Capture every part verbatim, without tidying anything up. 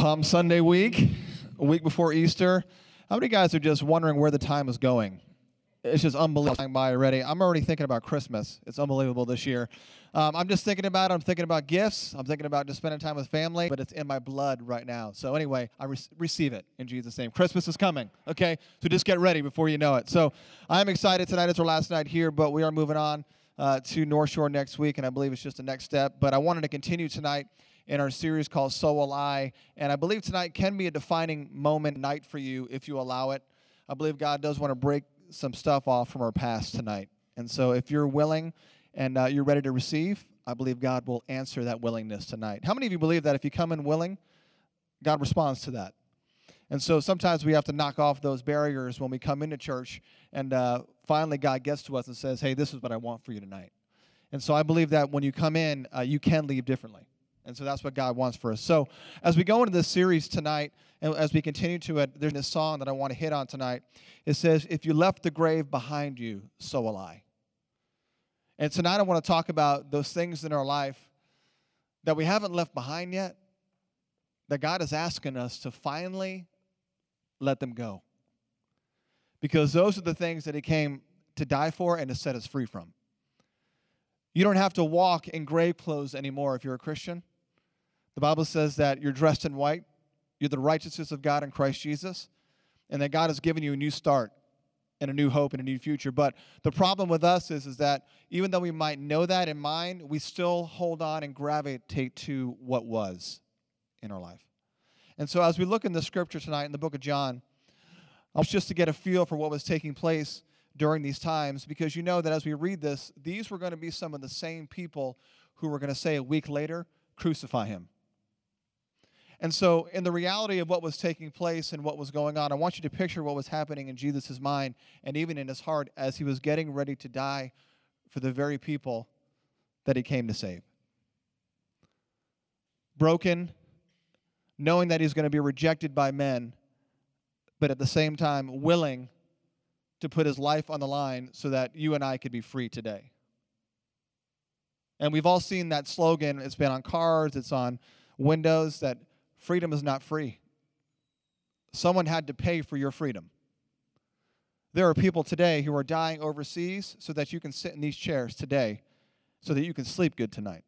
Palm Sunday week, a week before Easter. How many guys are just wondering where the time is going? It's just unbelievable by already. I'm already thinking about Christmas. It's unbelievable this year. Um, I'm just thinking about it. I'm thinking about gifts. I'm thinking about just spending time with family, but it's in my blood right now. So anyway, I re- receive it in Jesus' name. Christmas is coming, okay? So just get ready before you know it. So I'm excited. Tonight is our last night here, but we are moving on uh, to North Shore next week, and I believe it's just the next step. But I wanted to continue tonight in our series called So Will I, and I believe tonight can be a defining moment night for you if you allow it. I believe God does want to break some stuff off from our past tonight. And so if you're willing and uh, you're ready to receive, I believe God will answer that willingness tonight. How many of you believe that if you come in willing, God responds to that? And so sometimes we have to knock off those barriers when we come into church, and uh, finally God gets to us and says, hey, this is what I want for you tonight. And so I believe that when you come in, uh, you can leave differently. And so that's what God wants for us. So as we go into this series tonight, and as we continue to it, there's this song that I want to hit on tonight. It says, if you left the grave behind you, so will I. And tonight I want to talk about those things in our life that we haven't left behind yet, that God is asking us to finally let them go. Because those are the things that He came to die for and to set us free from. You don't have to walk in grave clothes anymore if you're a Christian. The Bible says that you're dressed in white. You're the righteousness of God in Christ Jesus, and that God has given you a new start and a new hope and a new future. But the problem with us is, is that even though we might know that in mind, we still hold on and gravitate to what was in our life. And so as we look in the scripture tonight in the book of John, I was just to get a feel for what was taking place during these times, because you know that as we read this, these were going to be some of the same people who were going to say a week later, crucify Him. And so in the reality of what was taking place and what was going on, I want you to picture what was happening in Jesus' mind and even in His heart as He was getting ready to die for the very people that He came to save. Broken, knowing that He's going to be rejected by men, but at the same time willing to put His life on the line so that you and I could be free today. And we've all seen that slogan. It's been on cars, it's on windows, that freedom is not free. Someone had to pay for your freedom. There are people today who are dying overseas so that you can sit in these chairs today, so that you can sleep good tonight.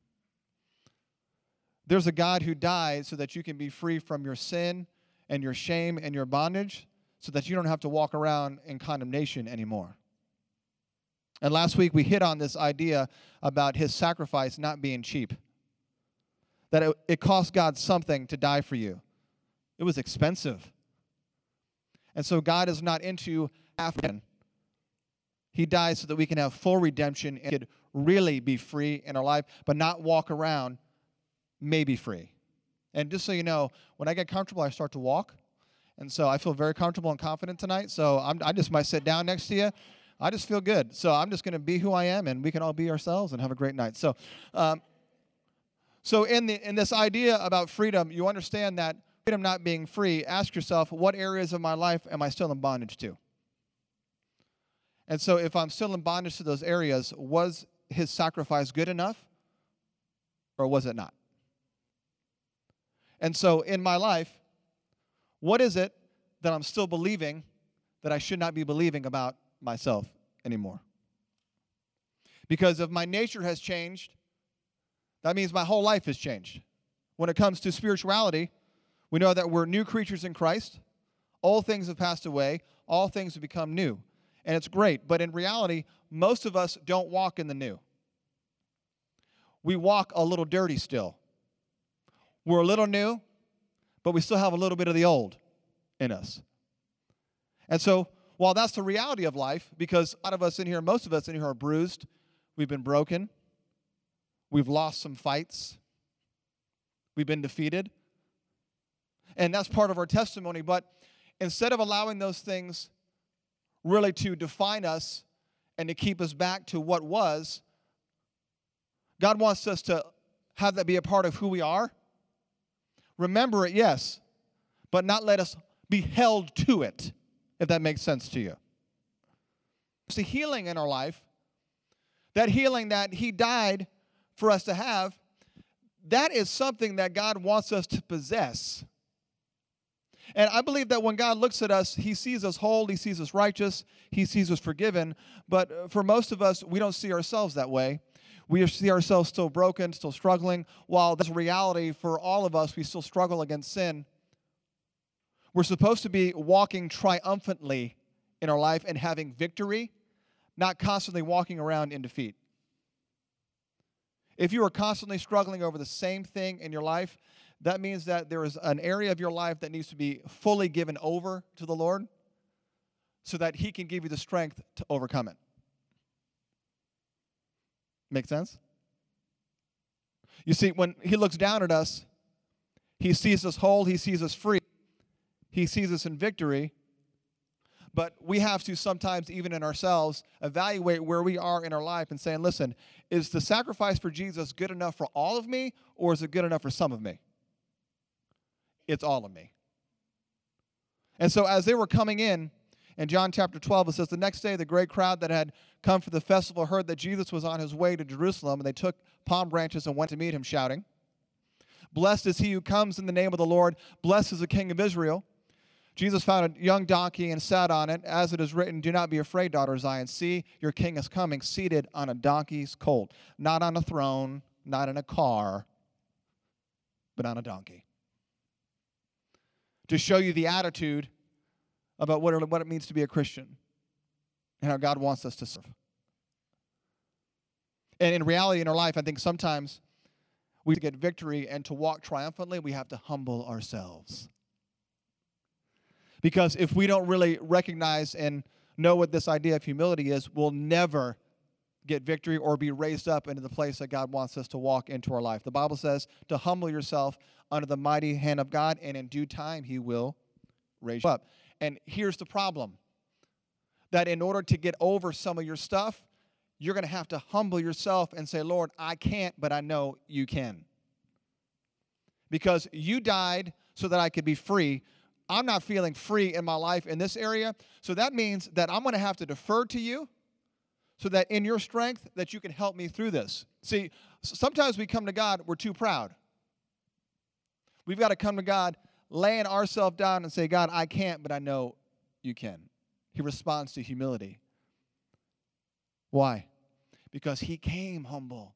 There's a God who died so that you can be free from your sin and your shame and your bondage, so that you don't have to walk around in condemnation anymore. And last week we hit on this idea about His sacrifice not being cheap. That it, it cost God something to die for you. It was expensive. And so God is not into half. He died so that we can have full redemption and could really be free in our life, but not walk around maybe free. And just so you know, when I get comfortable, I start to walk. And so I feel very comfortable and confident tonight. So I'm, I just might sit down next to you. I just feel good. So I'm just going to be who I am, and we can all be ourselves and have a great night. So, um, so in the in this idea about freedom, you understand that freedom not being free. Ask yourself, what areas of my life am I still in bondage to? And so if I'm still in bondage to those areas, was His sacrifice good enough, or was it not? And so in my life, what is it that I'm still believing that I should not be believing about myself anymore? Because if my nature has changed, that means my whole life has changed. When it comes to spirituality, we know that we're new creatures in Christ. All things have passed away. All things have become new. And it's great. But in reality, most of us don't walk in the new. We walk a little dirty still. We're a little new, but we still have a little bit of the old in us. And so, while that's the reality of life, because a lot of us in here, most of us in here are bruised, we've been broken, we've lost some fights, we've been defeated, and that's part of our testimony. But instead of allowing those things really to define us and to keep us back to what was, God wants us to have that be a part of who we are. Remember it, yes, but not let us be held to it, if that makes sense to you. It's the healing in our life, that healing that He died for us to have, that is something that God wants us to possess. And I believe that when God looks at us, he sees us whole, he sees us righteous, he sees us forgiven. But for most of us, we don't see ourselves that way. We see ourselves still broken, still struggling. While that's reality for all of us, we still struggle against sin. We're supposed to be walking triumphantly in our life and having victory, not constantly walking around in defeat. If you are constantly struggling over the same thing in your life, that means that there is an area of your life that needs to be fully given over to the Lord so that he can give you the strength to overcome it. Make sense? You see, when he looks down at us, he sees us whole, he sees us free, he sees us in victory. But we have to sometimes, even in ourselves, evaluate where we are in our life and saying, listen, is the sacrifice for Jesus good enough for all of me, or is it good enough for some of me? It's all of me. And so as they were coming in, in John chapter twelve, it says, the next day the great crowd that had come for the festival heard that Jesus was on his way to Jerusalem, and they took palm branches and went to meet him, shouting, blessed is he who comes in the name of the Lord, blessed is the King of Israel. Jesus found a young donkey and sat on it, as it is written, do not be afraid, daughter Zion. See, your king is coming, seated on a donkey's colt. Not on a throne, not in a car, but on a donkey. To show you the attitude about what it, what it means to be a Christian and how God wants us to serve. And in reality, in our life, I think sometimes we get victory, and to walk triumphantly, we have to humble ourselves. Because if we don't really recognize and know what this idea of humility is, we'll never get victory or be raised up into the place that God wants us to walk into our life. The Bible says to humble yourself under the mighty hand of God, and in due time he will raise you up. And here's the problem, that in order to get over some of your stuff, you're going to have to humble yourself and say, Lord, I can't, but I know you can. Because you died so that I could be free. I'm not feeling free in my life in this area, so that means that I'm going to have to defer to you so that in your strength that you can help me through this. See, sometimes we come to God, we're too proud. We've got to come to God laying ourselves down and say, God, I can't, but I know you can. He responds to humility. Why? Because he came humble.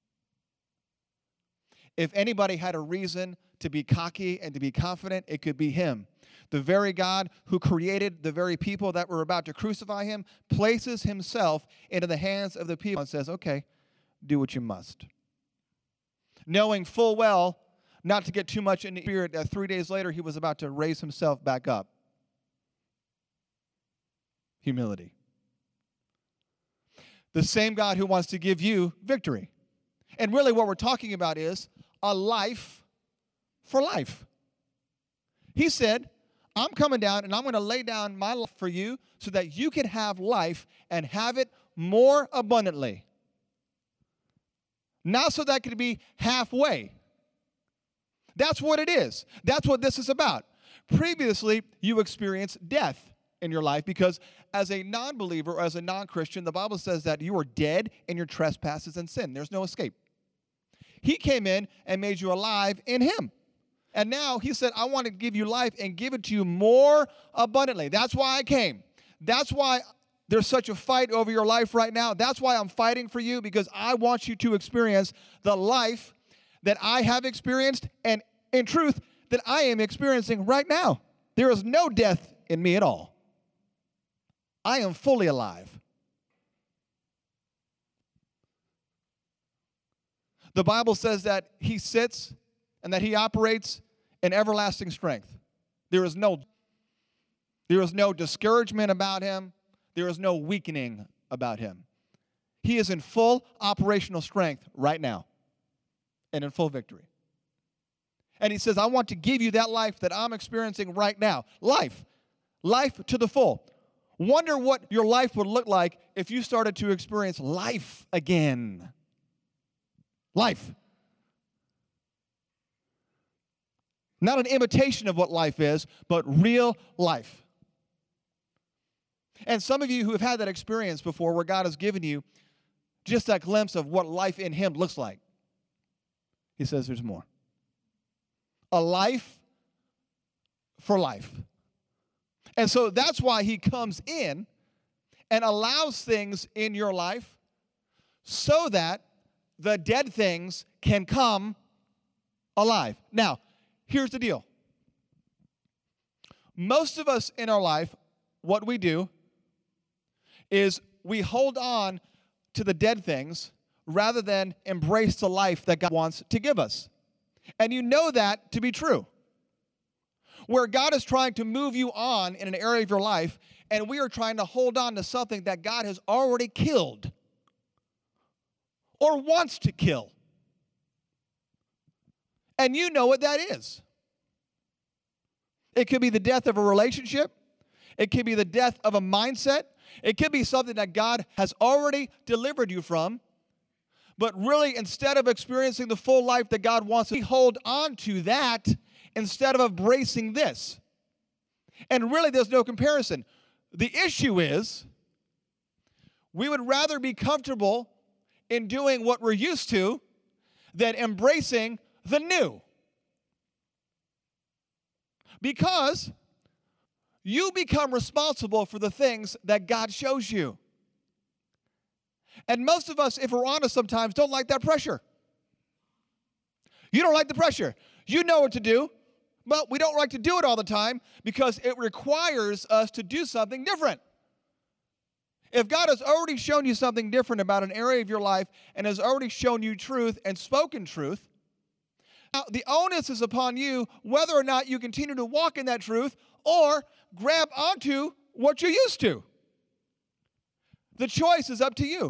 If anybody had a reason to be cocky and to be confident, it could be him. The very God who created the very people that were about to crucify him places himself into the hands of the people and says, okay, do what you must. Knowing full well, not to get too much into spirit, that three days later he was about to raise himself back up. Humility. The same God who wants to give you victory. And really what we're talking about is a life for life. He said, I'm coming down and I'm going to lay down my life for you so that you can have life and have it more abundantly. Not so that it could be halfway. That's what it is. That's what this is about. Previously, you experienced death in your life because as a non-believer or as a non-Christian, the Bible says that you are dead in your trespasses and sin. There's no escape. He came in and made you alive in him. And now he said, I want to give you life and give it to you more abundantly. That's why I came. That's why there's such a fight over your life right now. That's why I'm fighting for you, because I want you to experience the life that I have experienced and, in truth, that I am experiencing right now. There is no death in me at all. I am fully alive. The Bible says that he sits and that he operates in everlasting strength. There is no, there is no discouragement about him. There is no weakening about him. He is in full operational strength right now and in full victory. And he says, I want to give you that life that I'm experiencing right now. Life. Life to the full. Wonder what your life would look like if you started to experience life again. Life. Not an imitation of what life is, but real life. And some of you who have had that experience before where God has given you just that glimpse of what life in him looks like. He says there's more. A life for life. And so that's why he comes in and allows things in your life so that the dead things can come alive. Now, here's the deal. Most of us in our life, what we do is we hold on to the dead things rather than embrace the life that God wants to give us. And you know that to be true. Where God is trying to move you on in an area of your life, and we are trying to hold on to something that God has already killed or wants to kill. And you know what that is. It could be the death of a relationship. It could be the death of a mindset. It could be something that God has already delivered you from. But really, instead of experiencing the full life that God wants, we hold on to that instead of embracing this. And really, there's no comparison. The issue is, we would rather be comfortable in doing what we're used to than embracing the new. Because you become responsible for the things that God shows you. And most of us, if we're honest sometimes, don't like that pressure. You don't like the pressure. You know what to do, but we don't like to do it all the time because it requires us to do something different. If God has already shown you something different about an area of your life and has already shown you truth and spoken truth, now the onus is upon you whether or not you continue to walk in that truth or grab onto what you're used to. The choice is up to you.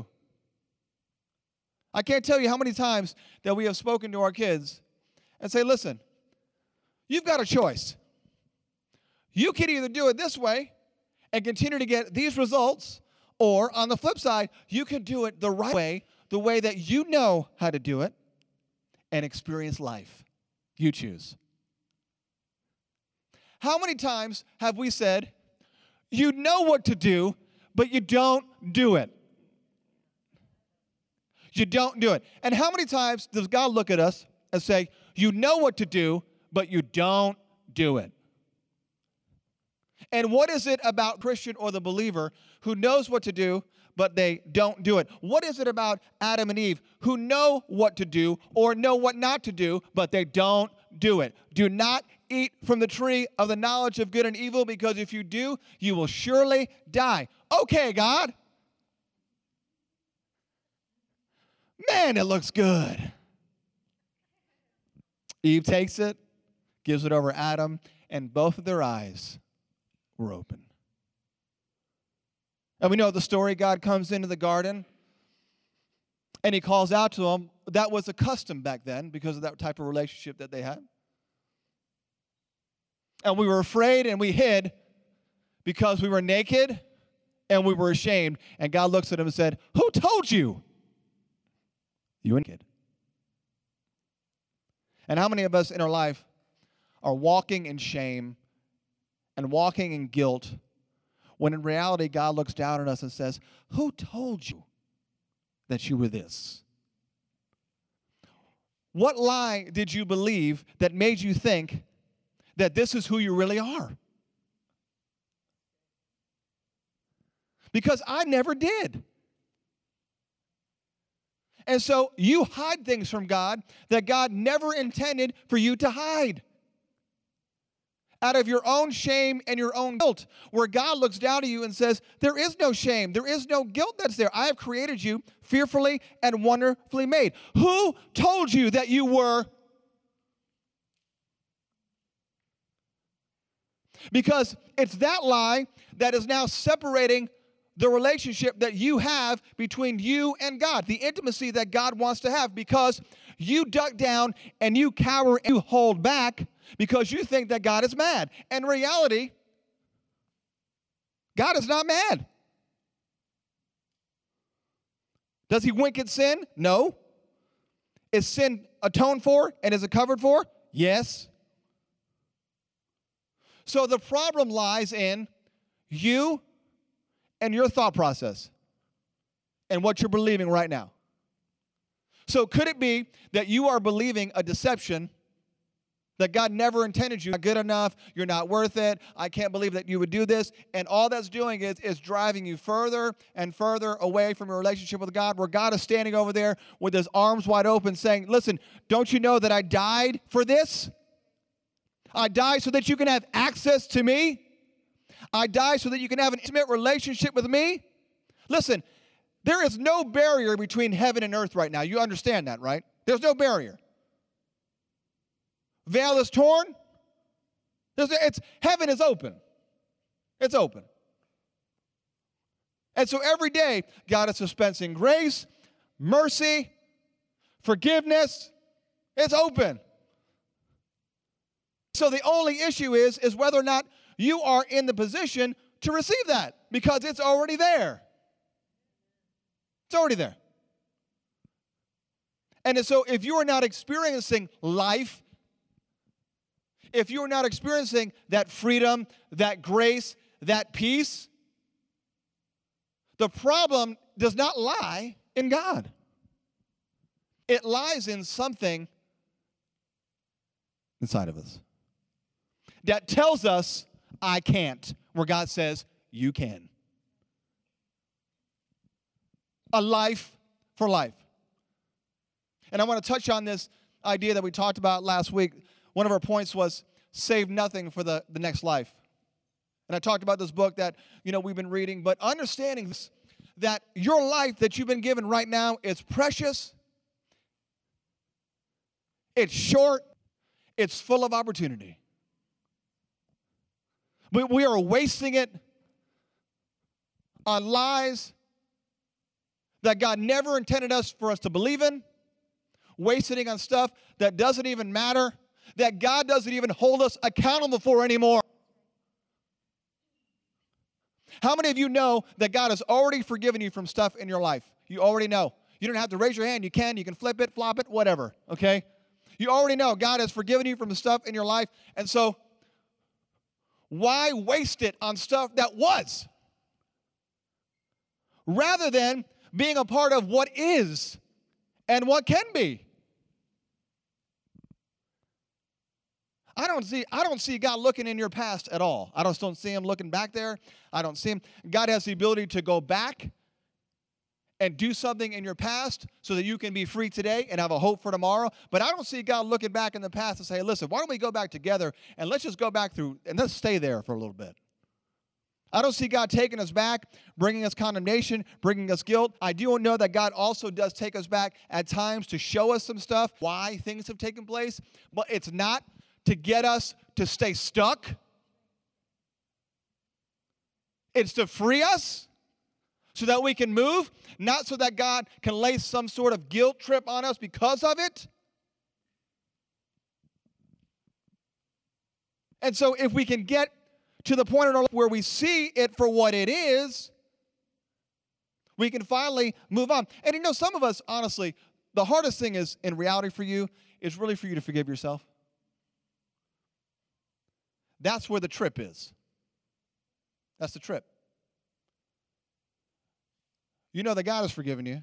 I can't tell you how many times that we have spoken to our kids and say, listen, you've got a choice. You can either do it this way and continue to get these results, or on the flip side, you can do it the right way, the way that you know how to do it, and experience life. You choose. How many times have we said, you know what to do, but you don't do it? You don't do it. And how many times does God look at us and say, you know what to do, but you don't do it? And what is it about Christian or the believer who knows what to do, but they don't do it? What is it about Adam and Eve who know what to do or know what not to do, but they don't do it? Do not eat from the tree of the knowledge of good and evil, because if you do, you will surely die. Okay, God. Man, it looks good. Eve takes it, gives it over to Adam, and both of their eyes were open. And we know the story. God comes into the garden, and he calls out to them. That was a custom back then because of that type of relationship that they had. And we were afraid, and we hid because we were naked, and we were ashamed. And God looks at him and said, who told you? You were naked. And how many of us in our life are walking in shame and walking in guilt, when in reality God looks down at us and says, who told you that you were this? What lie did you believe that made you think that this is who you really are? Because I never did. And so you hide things from God that God never intended for you to hide. Out of your own shame and your own guilt, where God looks down at you and says, there is no shame, there is no guilt that's there. I have created you fearfully and wonderfully made. Who told you that you were? Because it's that lie that is now separating the relationship that you have between you and God, the intimacy that God wants to have, because you duck down and you cower and you hold back because you think that God is mad. In reality, God is not mad. Does he wink at sin? No. Is sin atoned for and is it covered for? Yes. So the problem lies in you and your thought process and what you're believing right now. So could it be that you are believing a deception that God never intended you? You're not good enough. You're not worth it. I can't believe that you would do this. And all that's doing is, is driving you further and further away from your relationship with God, where God is standing over there with his arms wide open saying, listen, don't you know that I died for this? I died so that you can have access to me. I died so that you can have an intimate relationship with me. Listen, there is no barrier between heaven and earth right now. You understand that, right? There's no barrier. Veil is torn. There's, it's, heaven is open. It's open. And so every day, God is dispensing grace, mercy, forgiveness. It's open. So the only issue is, is whether or not you are in the position to receive that, because it's already there. It's already there. And so if you are not experiencing life, if you are not experiencing that freedom, that grace, that peace, the problem does not lie in God. It lies in something inside of us that tells us, I can't, where God says, you can. A life for life. And I want to touch on this idea that we talked about last week. One of our points was save nothing for the, the next life. And I talked about this book that, you know, we've been reading, but understanding this, that your life that you've been given right now is precious, it's short, it's full of opportunity. We, we are wasting it on lies that God never intended us for us to believe in, wasting it on stuff that doesn't even matter, that God doesn't even hold us accountable for anymore. How many of you know that God has already forgiven you from stuff in your life? You already know. You don't have to raise your hand. You can. You can flip it, flop it, whatever, okay? You already know God has forgiven you from the stuff in your life. And so why waste it on stuff that was? Rather than being a part of what is and what can be. I don't see, I don't see God looking in your past at all. I just don't see him looking back there. I don't see him. God has the ability to go back and do something in your past so that you can be free today and have a hope for tomorrow. But I don't see God looking back in the past and say, listen, why don't we go back together and let's just go back through and let's stay there for a little bit. I don't see God taking us back, bringing us condemnation, bringing us guilt. I do know that God also does take us back at times to show us some stuff, why things have taken place, but it's not to get us to stay stuck. It's to free us so that we can move, not so that God can lay some sort of guilt trip on us because of it. And so if we can get to the point in our life where we see it for what it is, we can finally move on. And you know, some of us, honestly, the hardest thing is, in reality for you, is really for you to forgive yourself. That's where the trip is. That's the trip. You know that God has forgiven you,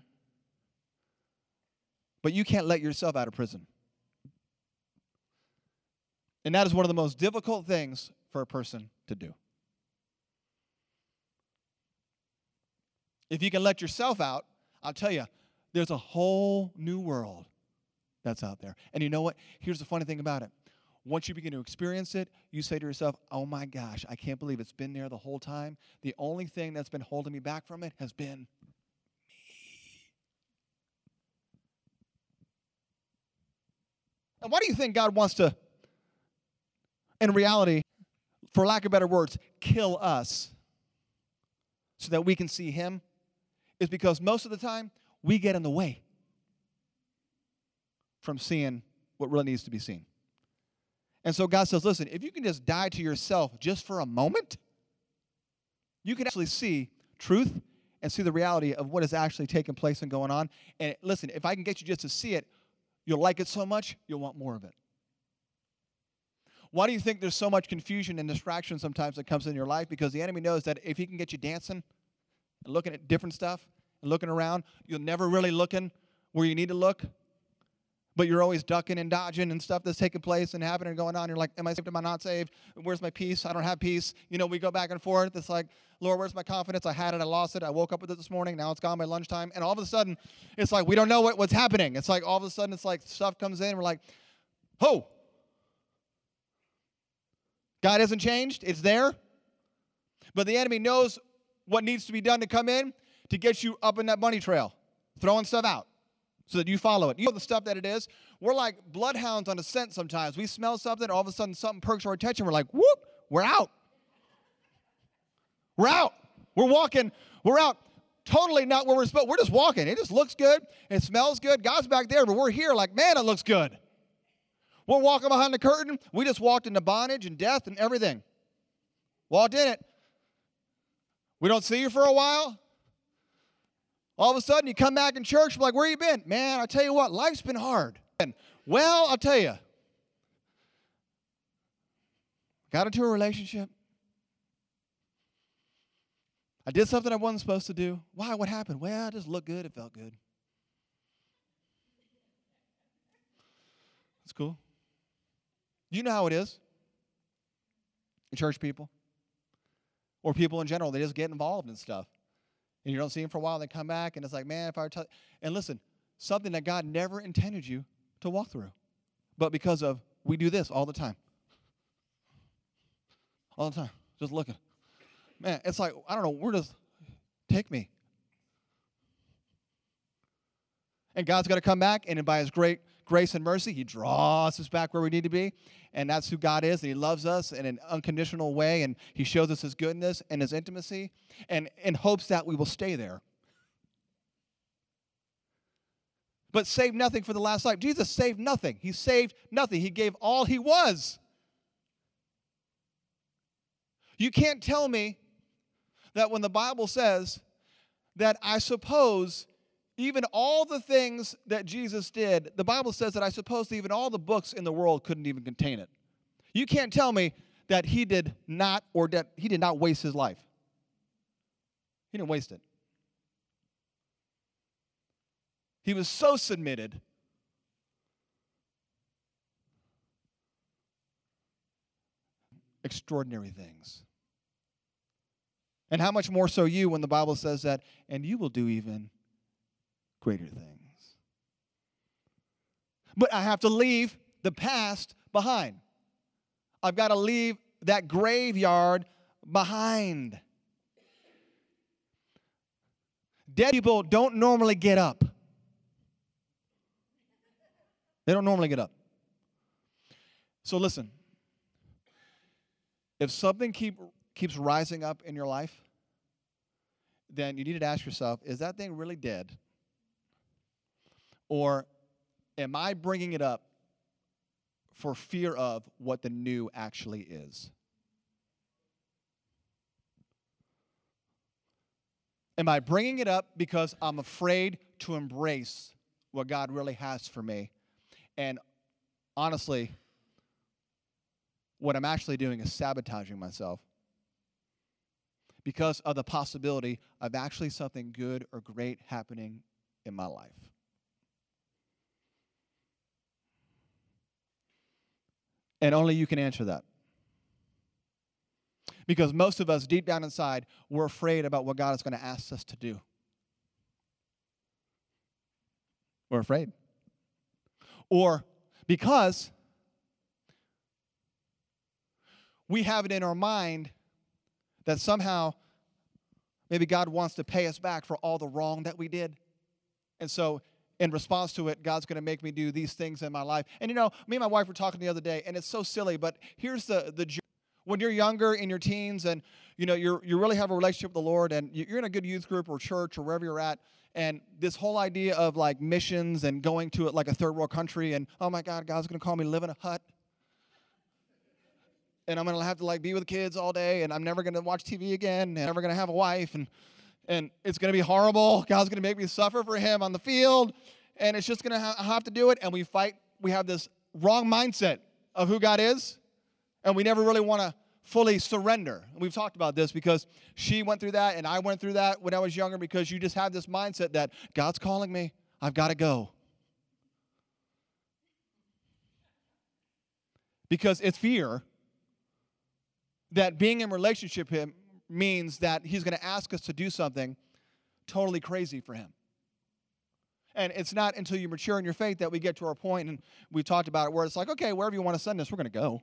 but you can't let yourself out of prison. And that is one of the most difficult things for a person to do. If you can let yourself out, I'll tell you, there's a whole new world that's out there. And you know what? Here's the funny thing about it. Once you begin to experience it, you say to yourself, oh my gosh, I can't believe it's been there the whole time. The only thing that's been holding me back from it has been me. And why do you think God wants to, in reality, for lack of better words, kill us so that we can see him? Is because most of the time, we get in the way from seeing what really needs to be seen. And so God says, listen, if you can just die to yourself just for a moment, you can actually see truth and see the reality of what is actually taking place and going on. And listen, if I can get you just to see it, you'll like it so much, you'll want more of it. Why do you think there's so much confusion and distraction sometimes that comes in your life? Because the enemy knows that if he can get you dancing and looking at different stuff and looking around, you're never really looking where you need to look, but you're always ducking and dodging and stuff that's taking place and happening and going on. You're like, am I saved? Am I not saved? Where's my peace? I don't have peace. You know, we go back and forth. It's like, Lord, where's my confidence? I had it. I lost it. I woke up with it this morning. Now it's gone by lunchtime. And all of a sudden, it's like we don't know what, what's happening. It's like all of a sudden, it's like stuff comes in. And we're like, oh, God hasn't changed. It's there. But the enemy knows what needs to be done to come in to get you up in that bunny trail, throwing stuff out, so that you follow it. You know the stuff that it is. We're like bloodhounds on a scent sometimes. We smell something, all of a sudden something perks our attention. We're like, whoop, we're out. We're out. We're walking. We're out. Totally not where we're supposed. We're just walking. It just looks good. It smells good. God's back there, but we're here like, man, it looks good. We're walking behind the curtain. We just walked into bondage and death and everything. Walked in it. We don't see you for a while. All of a sudden, you come back in church, like, where you been? Man, I tell you what, life's been hard. And, well, I'll tell you. Got into a relationship. I did something I wasn't supposed to do. Why? What happened? Well, it just looked good. It felt good. It's cool. You know how it is. Church people. Or people in general, they just get involved in stuff. And you don't see them for a while, they come back, and it's like, man, if I were to... And listen, something that God never intended you to walk through. But because of, we do this all the time. All the time. Just looking. Man, it's like, I don't know, where does... Take me. And God's got to come back, and by his great grace and mercy, he draws us back where we need to be. And that's who God is, and he loves us in an unconditional way, and he shows us his goodness and his intimacy, and in hopes that we will stay there. But save nothing for the last life. Jesus saved nothing. He saved nothing. He gave all he was. You can't tell me that when the Bible says that I suppose even all the things that Jesus did, the Bible says that I suppose even all the books in the world couldn't even contain it. You can't tell me that he did not, or that he did not waste his life. He didn't waste it. He was so submitted. Extraordinary things. And how much more so you when the Bible says that, and you will do even greater things. But I have to leave the past behind. I've got to leave that graveyard behind. Dead people don't normally get up. They don't normally get up. So listen, if something keep, keeps rising up in your life, then you need to ask yourself, is that thing really dead? Or am I bringing it up for fear of what the new actually is? Am I bringing it up because I'm afraid to embrace what God really has for me? And honestly, what I'm actually doing is sabotaging myself because of the possibility of actually something good or great happening in my life. And only you can answer that. Because most of us, deep down inside, we're afraid about what God is going to ask us to do. We're afraid. Or because we have it in our mind that somehow maybe God wants to pay us back for all the wrong that we did. And so in response to it, God's going to make me do these things in my life. And you know, me and my wife were talking the other day, and it's so silly, but here's the the when you're younger, in your teens, and you know you're you really have a relationship with the Lord, and you're in a good youth group or church or wherever you're at, and this whole idea of like missions and going to it like a third world country, and oh my God, God's going to call me to live in a hut, and I'm going to have to like be with the kids all day, and I'm never going to watch T V again, and I'm never going to have a wife, and and it's going to be horrible. God's going to make me suffer for him on the field, and it's just going to ha- have to do it, and we fight. We have this wrong mindset of who God is, and we never really want to fully surrender. And we've talked about this because she went through that, and I went through that when I was younger, because you just have this mindset that God's calling me. I've got to go. Because it's fear that being in relationship with him means that he's going to ask us to do something totally crazy for him. And it's not until you mature in your faith that we get to our point, and we've talked about it, where it's like, okay, wherever you want to send us, we're going to go.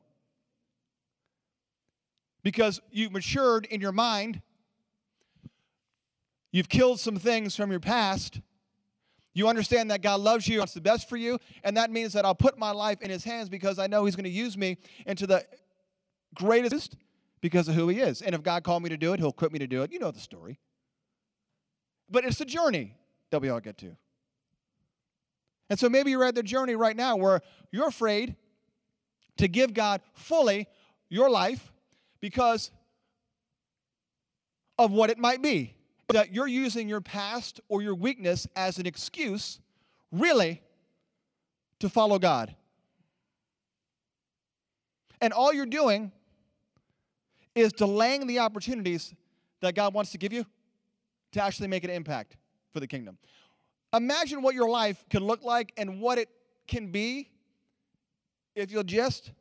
Because you've matured in your mind. You've killed some things from your past. You understand that God loves you, wants the best for you, and that means that I'll put my life in his hands because I know he's going to use me into the greatest because of who he is. And if God called me to do it, he'll equip me to do it. You know the story. But it's a journey that we all get to. And so maybe you're at the journey right now where you're afraid to give God fully your life because of what it might be. That you're using your past or your weakness as an excuse, really, to follow God. And all you're doing is delaying the opportunities that God wants to give you to actually make an impact for the kingdom. Imagine what your life can look like and what it can be if you'll just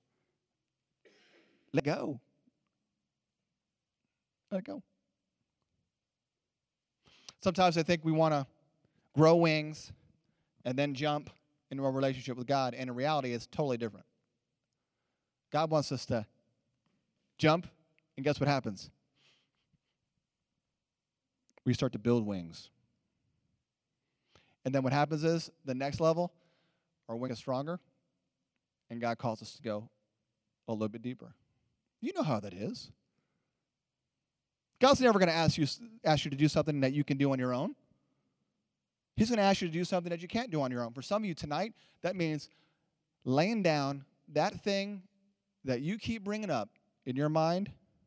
let go. Let go. Sometimes I think we want to grow wings and then jump into our relationship with God, and in reality, it's totally different. God wants us to jump, and guess what happens? We start to build wings. And then what happens is, the next level, our wing is stronger, and God calls us to go a little bit deeper. You know how that is. God's never going to ask you, ask you to do something that you can do on your own. He's going to ask you to do something that you can't do on your own. For some of you tonight, that means laying down that thing that you keep bringing up in your mind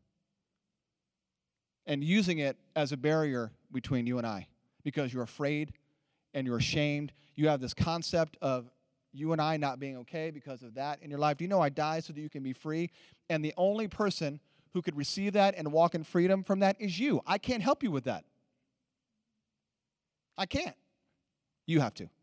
and using it as a barrier between you and I because you're afraid and you're ashamed. You have this concept of you and I not being okay because of that in your life. Do you know I died so that you can be free? And the only person who could receive that and walk in freedom from that is you. I can't help you with that. I can't. You have to.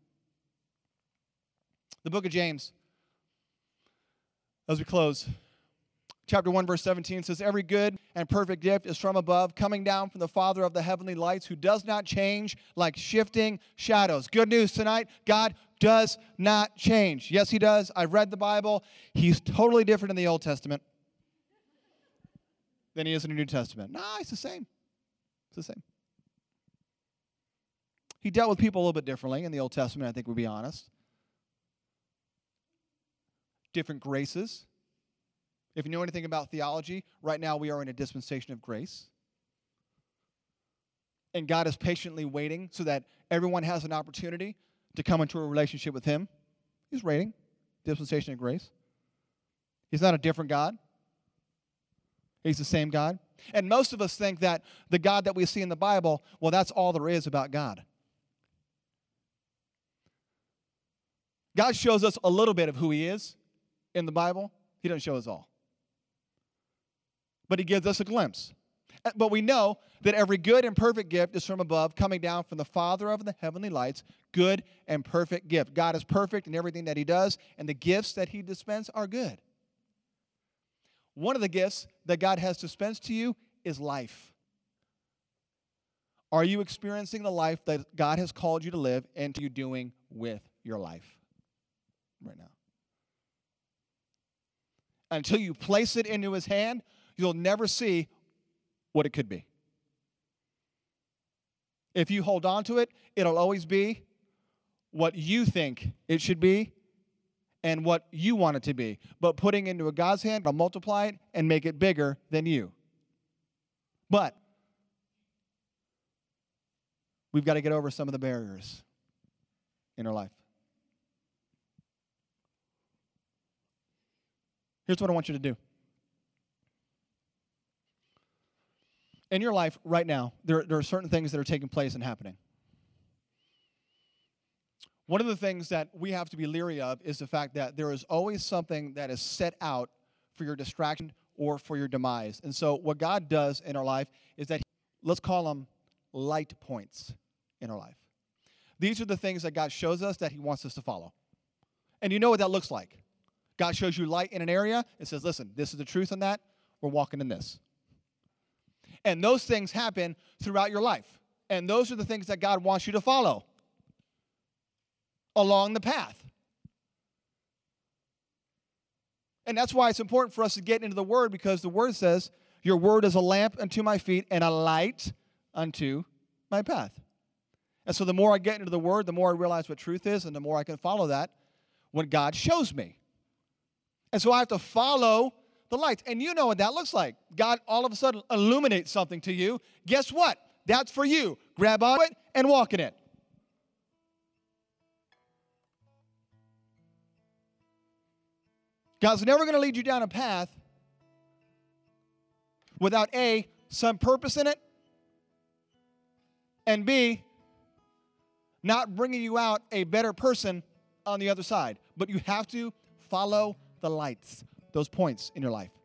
The book of James, as we close, chapter one, verse seventeen says, every good and perfect gift is from above, coming down from the Father of the heavenly lights, who does not change like shifting shadows. Good news tonight, God does not change. Yes, he does. I've read the Bible. He's totally different in the Old Testament than he is in the New Testament. Nah, it's the same. It's the same. He dealt with people a little bit differently in the Old Testament, I think we'll be honest. Different graces. If you know anything about theology, right now we are in a dispensation of grace. And God is patiently waiting so that everyone has an opportunity to come into a relationship with him. He's waiting. Dispensation of grace. He's not a different God. He's the same God. And most of us think that the God that we see in the Bible, well, that's all there is about God. God shows us a little bit of who he is in the Bible. He doesn't show us all. But he gives us a glimpse. But we know that every good and perfect gift is from above, coming down from the Father of the heavenly lights, good and perfect gift. God is perfect in everything that he does, and the gifts that he dispenses are good. One of the gifts that God has dispensed to you is life. Are you experiencing the life that God has called you to live, and are you doing with your life right now? Until you place it into his hand, you'll never see what it could be. If you hold on to it, it'll always be what you think it should be and what you want it to be. But putting into a God's hand, I'll multiply it and make it bigger than you. But we've got to get over some of the barriers in our life. Here's what I want you to do. In your life right now, there, there are certain things that are taking place and happening. One of the things that we have to be leery of is the fact that there is always something that is set out for your distraction or for your demise. And so what God does in our life is that, let's call them light points in our life. These are the things that God shows us that he wants us to follow. And you know what that looks like. God shows you light in an area and says, listen, this is the truth on that. We're walking in this. And those things happen throughout your life. And those are the things that God wants you to follow along the path. And that's why it's important for us to get into the Word, because the Word says, your Word is a lamp unto my feet and a light unto my path. And so the more I get into the Word, the more I realize what truth is, and the more I can follow that when God shows me. And so I have to follow the lights. And you know what that looks like. God all of a sudden illuminates something to you. Guess what? That's for you. Grab on it and walk in it. God's never going to lead you down a path without A, some purpose in it, and B, not bringing you out a better person on the other side. But you have to follow the lights, those points in your life.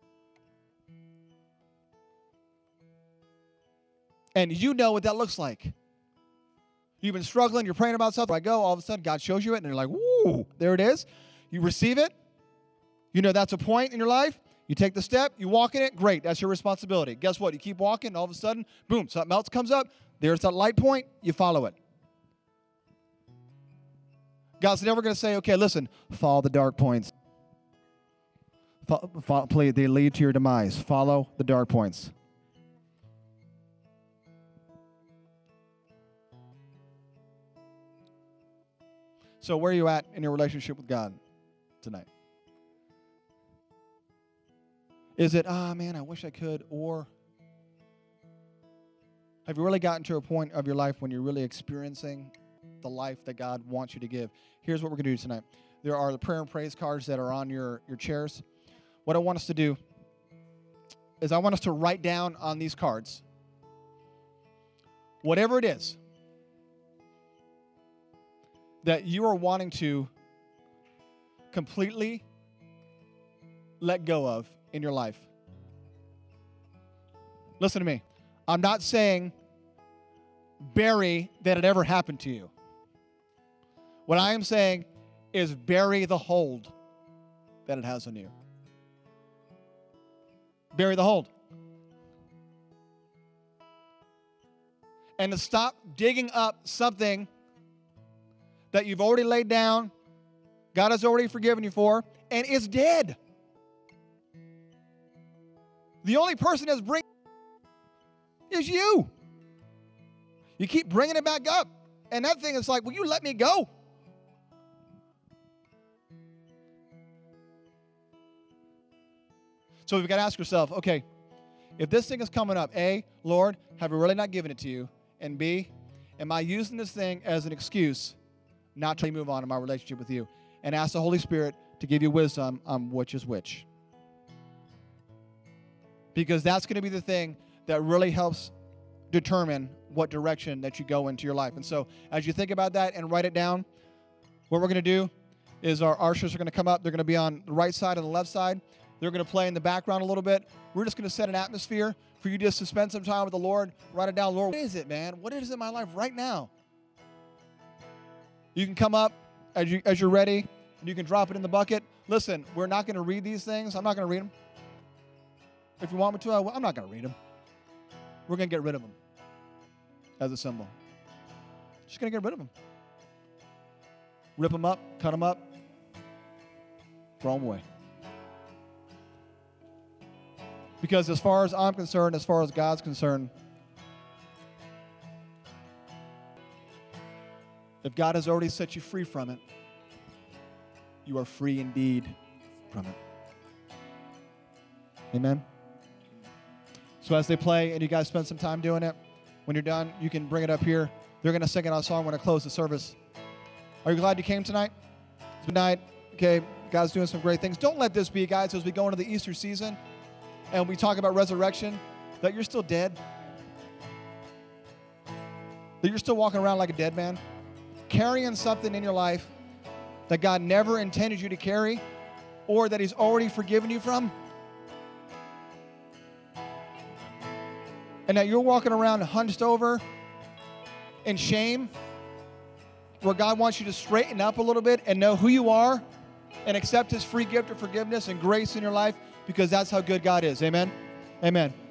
And you know what that looks like. You've been struggling, you're praying about something. I go, all of a sudden, God shows you it, and you're like, woo, there it is. You receive it. You know that's a point in your life. You take the step, you walk in it, great, that's your responsibility. Guess what? You keep walking, and all of a sudden, boom, something else comes up. There's that light point, you follow it. God's never going to say, okay, listen, follow the dark points. Follow, follow, please, they lead to your demise. Follow the dark points. So where are you at in your relationship with God tonight? Is it, ah, oh, man, I wish I could, or have you really gotten to a point of your life when you're really experiencing the life that God wants you to give? Here's what we're going to do tonight. There are the prayer and praise cards that are on your, your chairs. What I want us to do is I want us to write down on these cards whatever it is that you are wanting to completely let go of in your life. Listen to me. I'm not saying bury that it ever happened to you. What I am saying is bury the hold that it has on you. Bury the hold. And to stop digging up something that you've already laid down, God has already forgiven you for, and it's dead. The only person that's bringing is you. You keep bringing it back up. And that thing is like, will you let me go? So we've got to ask yourself, okay, if this thing is coming up, A, Lord, have I really not given it to you? And B, am I using this thing as an excuse not to move on in my relationship with you? And ask the Holy Spirit to give you wisdom on which is which. Because that's going to be the thing that really helps determine what direction that you go into your life. And so as you think about that and write it down, what we're going to do is our ushers are going to come up. They're going to be on the right side and the left side. They're going to play in the background a little bit. We're just going to set an atmosphere for you just to spend some time with the Lord. Write it down. Lord, what is it, man? What is it in my life right now? You can come up as, you, as you're ready, and you can drop it in the bucket. Listen, we're not going to read these things. I'm not going to read them. If you want me to, I, I'm not going to read them. We're going to get rid of them as a symbol. Just going to get rid of them. Rip them up, cut them up, throw them away. Because as far as I'm concerned, as far as God's concerned, if God has already set you free from it, you are free indeed from it. Amen? So as they play and you guys spend some time doing it, when you're done, you can bring it up here. They're going to sing a song when I close the service. Are you glad you came tonight? It's good night. Okay, God's doing some great things. Don't let this be, guys, as we go into the Easter season and we talk about resurrection, that you're still dead. That you're still walking around like a dead man, carrying something in your life that God never intended you to carry or that He's already forgiven you from. And that you're walking around hunched over in shame where God wants you to straighten up a little bit and know who you are and accept his free gift of forgiveness and grace in your life, because that's how good God is. Amen? Amen.